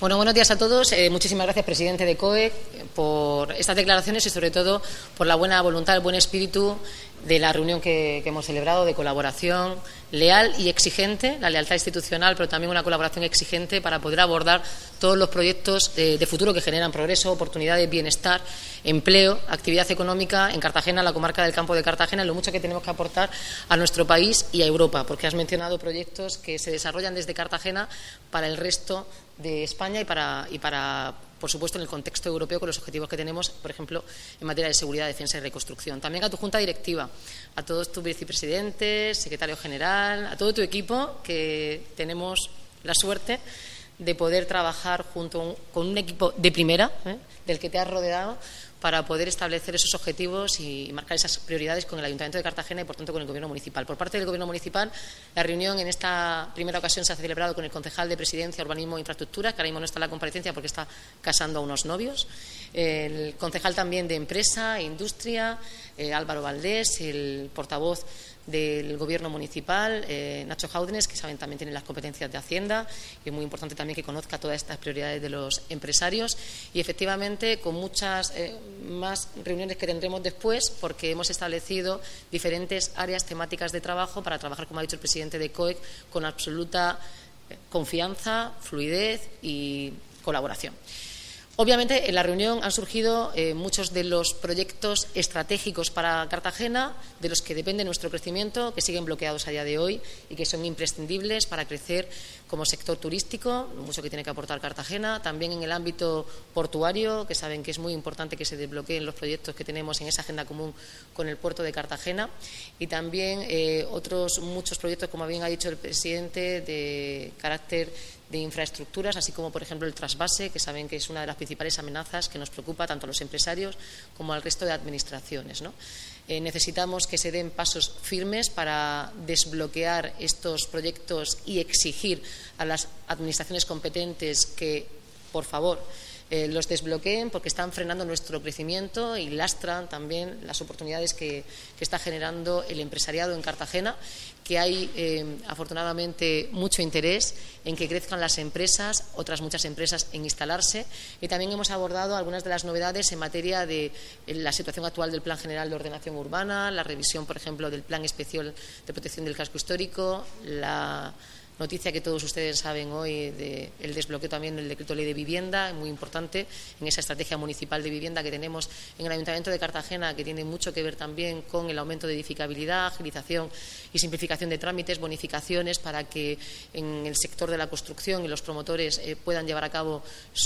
Bueno, buenos días a todos. Muchísimas gracias, presidente de COE, por estas declaraciones y, sobre todo, por la buena voluntad, el buen espíritu de la reunión que hemos celebrado, de colaboración leal y exigente, la lealtad institucional, pero también una colaboración exigente para poder abordar todos los proyectos de futuro que generan progreso, oportunidades, bienestar, empleo, actividad económica en Cartagena, la comarca del Campo de Cartagena, y lo mucho que tenemos que aportar a nuestro país y a Europa, porque has mencionado proyectos que se desarrollan desde Cartagena para el resto de España y para, por supuesto, en el contexto europeo, con los objetivos que tenemos, por ejemplo, en materia de seguridad, defensa y reconstrucción. También a tu junta directiva, a todos tus vicepresidentes, secretario general, a todo tu equipo, que tenemos la suerte de poder trabajar junto con un equipo de primera, del que te has rodeado, para poder establecer esos objetivos y marcar esas prioridades con el Ayuntamiento de Cartagena y, por tanto, con el Gobierno municipal. Por parte del Gobierno municipal, la reunión en esta primera ocasión se ha celebrado con el concejal de Presidencia, Urbanismo e Infraestructura, que ahora mismo no está en la comparecencia porque está casando a unos novios, el concejal también de Empresa e Industria, Álvaro Valdés, el portavoz del Gobierno municipal, Nacho Jaúdenes, que saben también tiene las competencias de Hacienda, y es muy importante también que conozca todas estas prioridades de los empresarios, y efectivamente con muchas más reuniones que tendremos después, porque hemos establecido diferentes áreas temáticas de trabajo para trabajar, como ha dicho el presidente de COEC, con absoluta confianza, fluidez y colaboración. Obviamente, en la reunión han surgido muchos de los proyectos estratégicos para Cartagena, de los que depende nuestro crecimiento, que siguen bloqueados a día de hoy y que son imprescindibles para crecer como sector turístico, lo mucho que tiene que aportar Cartagena. También en el ámbito portuario, que saben que es muy importante que se desbloqueen los proyectos que tenemos en esa agenda común con el puerto de Cartagena. Y también otros muchos proyectos, como bien ha dicho el presidente, de carácter de infraestructuras, así como, por ejemplo, el trasvase, que saben que es una de las principales amenazas que nos preocupa tanto a los empresarios como al resto de administraciones, ¿no? Necesitamos que se den pasos firmes para desbloquear estos proyectos y exigir a las administraciones competentes que, por favor, los desbloqueen, porque están frenando nuestro crecimiento y lastran también las oportunidades que está generando el empresariado en Cartagena, que hay afortunadamente mucho interés en que crezcan las empresas, otras muchas empresas en instalarse, y también hemos abordado algunas de las novedades en materia de la situación actual del Plan General de Ordenación Urbana, la revisión, por ejemplo, del Plan Especial de Protección del Casco Histórico, la noticia que todos ustedes saben hoy del desbloqueo también del Decreto Ley de Vivienda, muy importante en esa estrategia municipal de vivienda que tenemos en el Ayuntamiento de Cartagena, que tiene mucho que ver también con el aumento de edificabilidad, agilización y simplificación de trámites, bonificaciones para que en el sector de la construcción y los promotores puedan llevar a cabo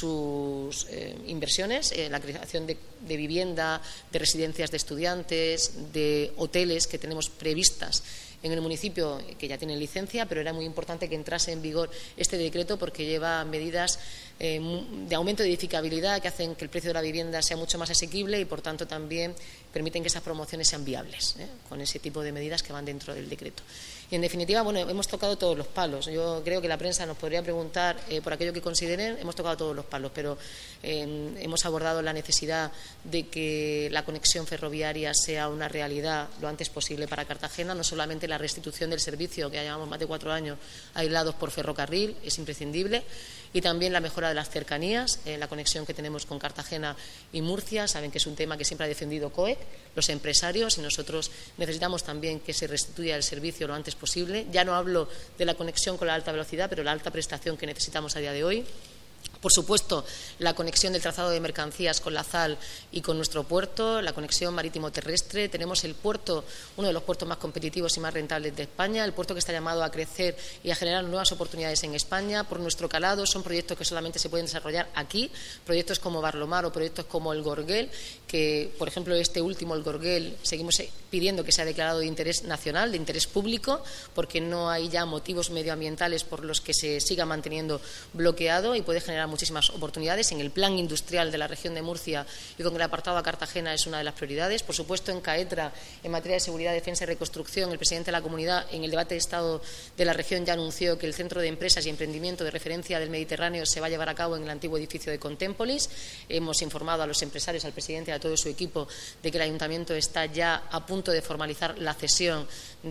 sus inversiones, la creación de vivienda, de residencias de estudiantes, de hoteles que tenemos previstas en el municipio, que ya tienen licencia, pero era muy importante que entrase en vigor este decreto porque lleva medidas de aumento de edificabilidad que hacen que el precio de la vivienda sea mucho más asequible y, por tanto, también permiten que esas promociones sean viables, con ese tipo de medidas que van dentro del decreto. Y, en definitiva, bueno, hemos tocado todos los palos. Yo creo que la prensa nos podría preguntar por aquello que consideren. Hemos tocado todos los palos, pero hemos abordado la necesidad de que la conexión ferroviaria sea una realidad lo antes posible para Cartagena, no solamente la restitución del servicio, que ya llevamos más de 4 años aislados por ferrocarril, es imprescindible, y también la mejora de las cercanías, la conexión que tenemos con Cartagena y Murcia. Saben que es un tema que siempre ha defendido COEC, los empresarios, y nosotros necesitamos también que se restituya el servicio lo antes posible. Ya no hablo de la conexión con la alta velocidad, pero la alta prestación que necesitamos a día de hoy. Por supuesto, la conexión del trazado de mercancías con la ZAL y con nuestro puerto, la conexión marítimo-terrestre. Tenemos el puerto, uno de los puertos más competitivos y más rentables de España, el puerto que está llamado a crecer y a generar nuevas oportunidades en España. Por nuestro calado, son proyectos que solamente se pueden desarrollar aquí, proyectos como Barlomar o proyectos como el Gorguel, que, por ejemplo, este último, el Gorguel, seguimos pidiendo que sea declarado de interés nacional, de interés público, porque no hay ya motivos medioambientales por los que se siga manteniendo bloqueado y puede generar muchísimas oportunidades. En el plan industrial de la región de Murcia y con el apartado a Cartagena es una de las prioridades. Por supuesto, en CAETRA, en materia de seguridad, defensa y reconstrucción, el presidente de la comunidad, en el debate de Estado de la región, ya anunció que el Centro de Empresas y Emprendimiento de Referencia del Mediterráneo se va a llevar a cabo en el antiguo edificio de Contémpolis. Hemos informado a los empresarios, al presidente y a todo su equipo de que el Ayuntamiento está ya a punto de formalizar la cesión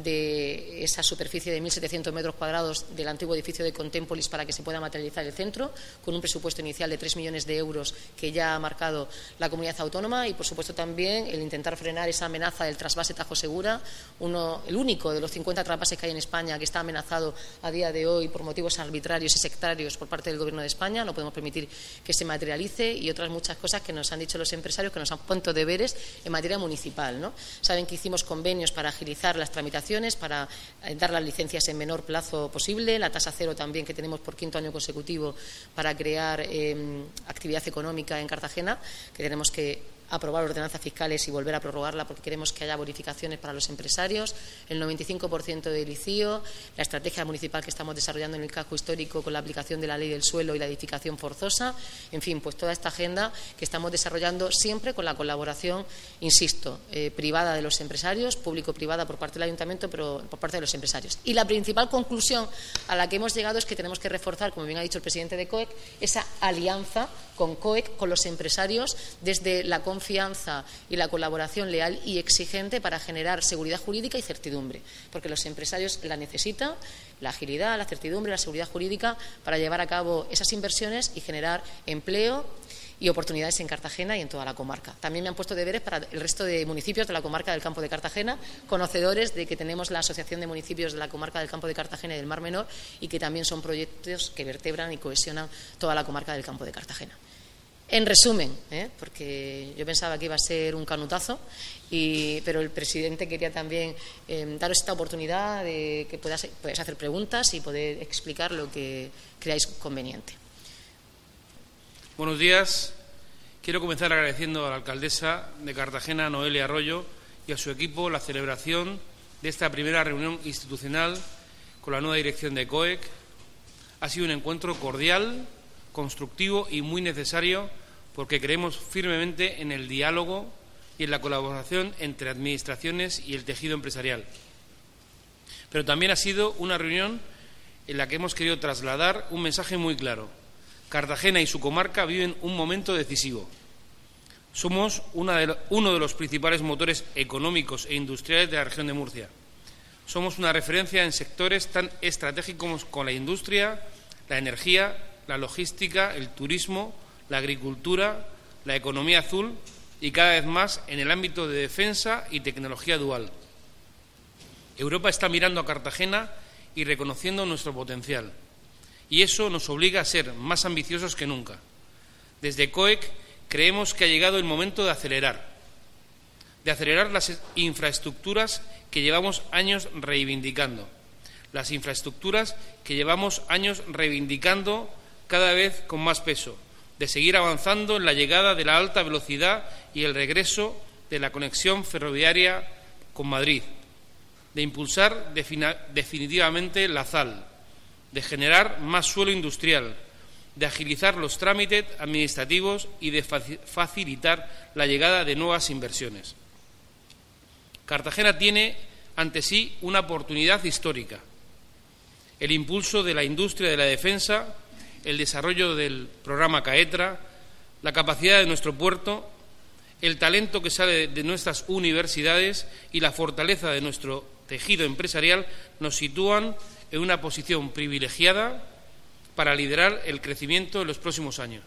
de esa superficie de 1.700 metros cuadrados del antiguo edificio de Contémpolis para que se pueda materializar el centro, con un presupuesto inicial de 3 millones de euros que ya ha marcado la comunidad autónoma y, por supuesto, también el intentar frenar esa amenaza del trasvase Tajo Segura, el único de los 50 trasvases que hay en España que está amenazado a día de hoy por motivos arbitrarios y sectarios por parte del Gobierno de España. No podemos permitir que se materialice, y otras muchas cosas que nos han dicho los empresarios, que nos han puesto deberes en materia municipal, ¿no? Saben que hicimos convenios para agilizar las tramitaciones, para dar las licencias en menor plazo posible, la tasa cero también que tenemos por 5º año consecutivo para crear actividad económica en Cartagena, que tenemos que aprobar ordenanzas fiscales y volver a prorrogarla porque queremos que haya bonificaciones para los empresarios, el 95% del ICIO, la estrategia municipal que estamos desarrollando en el casco histórico con la aplicación de la ley del suelo y la edificación forzosa, en fin, pues toda esta agenda que estamos desarrollando siempre con la colaboración, insisto, privada de los empresarios, público-privada por parte del Ayuntamiento, pero por parte de los empresarios. Y la principal conclusión a la que hemos llegado es que tenemos que reforzar, como bien ha dicho el presidente de COEC, esa alianza con COEC, con los empresarios, desde la confianza y la colaboración leal y exigente para generar seguridad jurídica y certidumbre, porque los empresarios la necesitan, la agilidad, la certidumbre, la seguridad jurídica para llevar a cabo esas inversiones y generar empleo y oportunidades en Cartagena y en toda la comarca. También me han puesto deberes para el resto de municipios de la comarca del Campo de Cartagena, conocedores de que tenemos la Asociación de Municipios de la Comarca del Campo de Cartagena y del Mar Menor, y que también son proyectos que vertebran y cohesionan toda la comarca del Campo de Cartagena. En resumen, porque yo pensaba que iba a ser un canutazo, pero el presidente quería también daros esta oportunidad de que podáis hacer preguntas y poder explicar lo que creáis conveniente. Buenos días. Quiero comenzar agradeciendo a la alcaldesa de Cartagena, Noelia Arroyo, y a su equipo la celebración de esta primera reunión institucional con la nueva dirección de COEC. Ha sido un encuentro cordial, constructivo y muy necesario, porque creemos firmemente en el diálogo y en la colaboración entre administraciones y el tejido empresarial. Pero también ha sido una reunión en la que hemos querido trasladar un mensaje muy claro. Cartagena y su comarca viven un momento decisivo. Somos uno de los principales motores económicos e industriales de la región de Murcia. Somos una referencia en sectores tan estratégicos como la industria, la energía, la logística, el turismo, la agricultura, la economía azul y cada vez más en el ámbito de defensa y tecnología dual. Europa está mirando a Cartagena y reconociendo nuestro potencial, y eso nos obliga a ser más ambiciosos que nunca. Desde COEC creemos que ha llegado el momento de acelerar las infraestructuras que llevamos años reivindicando, cada vez con más peso, de seguir avanzando en la llegada de la alta velocidad y el regreso de la conexión ferroviaria con Madrid, de impulsar definitivamente la ZAL, de generar más suelo industrial, de agilizar los trámites administrativos y de facilitar la llegada de nuevas inversiones. Cartagena tiene ante sí una oportunidad histórica: el impulso de la industria de la defensa, el desarrollo del programa CAETRA, la capacidad de nuestro puerto, el talento que sale de nuestras universidades y la fortaleza de nuestro tejido empresarial nos sitúan en una posición privilegiada para liderar el crecimiento en los próximos años.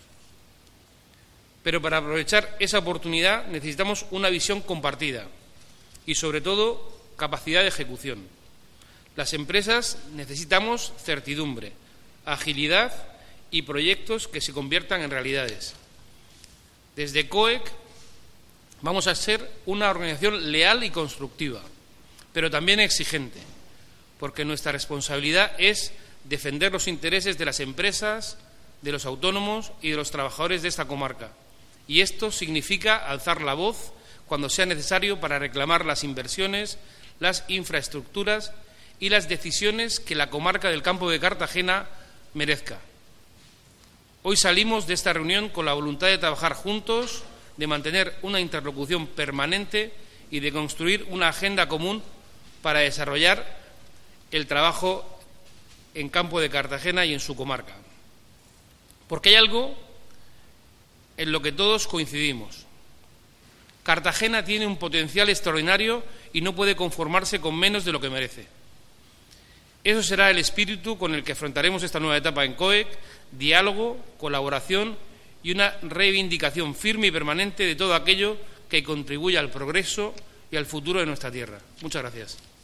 Pero para aprovechar esa oportunidad necesitamos una visión compartida y, sobre todo, capacidad de ejecución. Las empresas necesitamos certidumbre, agilidad y proyectos que se conviertan en realidades. Desde COEC vamos a ser una organización leal y constructiva, pero también exigente, porque nuestra responsabilidad es defender los intereses de las empresas, de los autónomos y de los trabajadores de esta comarca. Y esto significa alzar la voz cuando sea necesario para reclamar las inversiones, las infraestructuras y las decisiones que la comarca del Campo de Cartagena merezca. Hoy salimos de esta reunión con la voluntad de trabajar juntos, de mantener una interlocución permanente y de construir una agenda común para desarrollar el trabajo en Campo de Cartagena y en su comarca. Porque hay algo en lo que todos coincidimos. Cartagena tiene un potencial extraordinario y no puede conformarse con menos de lo que merece. Eso será el espíritu con el que afrontaremos esta nueva etapa en COEC: diálogo, colaboración y una reivindicación firme y permanente de todo aquello que contribuya al progreso y al futuro de nuestra tierra. Muchas gracias.